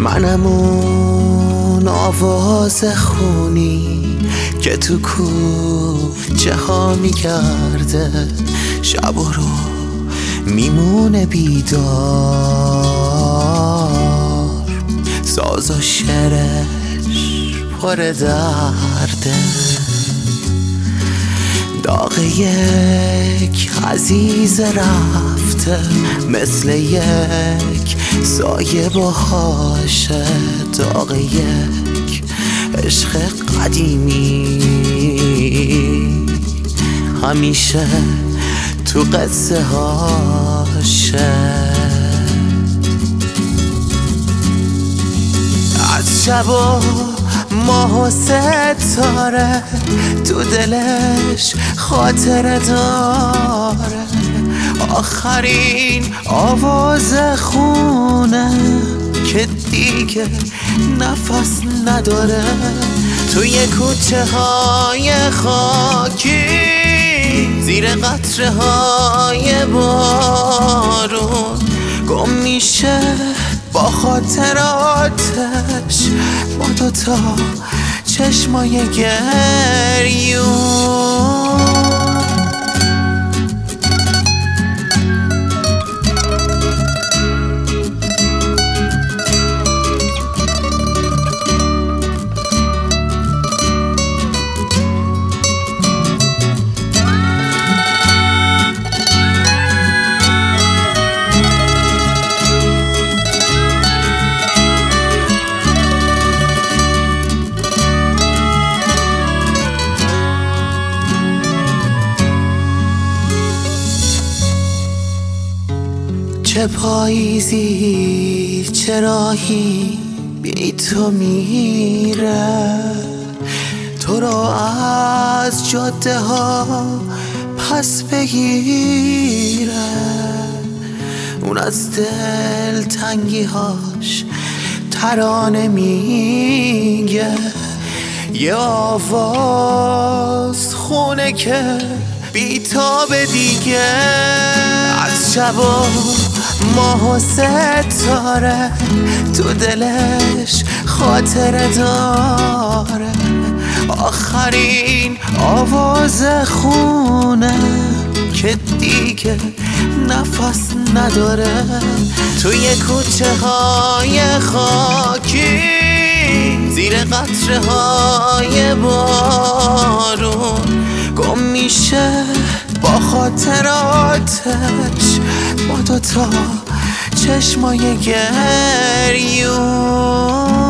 منم اون آواز خونی که تو کوچه ها میگرده، شب و رو میمونه بیدار، ساز و شعرش پر درده. داغ یک عزیز رفته مثل یک سایه باهاشه، داغ یک عشق قدیمی همیشه تو قصه هاشه. از شب و ماه و ستاره تو دلش خاطره داره، آخرین آواز خونه که دیگه نفس نداره. توی کوچه های خاکی زیر قطره های بارون گم میشه با خاطراتش، ما دوتا چشمای گریون. چه پاییزی چه راهی بی تو میره، تو رو از جاده ها پس بگیره. اون از دل تنگی هاش ترانه میگه، یه آواز خونه که بیتاب دیگه. از شب و ماه و ستاره تو دلش خاطره داره، آخرین آواز خونه که دیگه نفس نداره. توی کوچه های خاکی زیر قطره های بارون گم میشه با خاطراتش، ما دوتا چشمای گریون.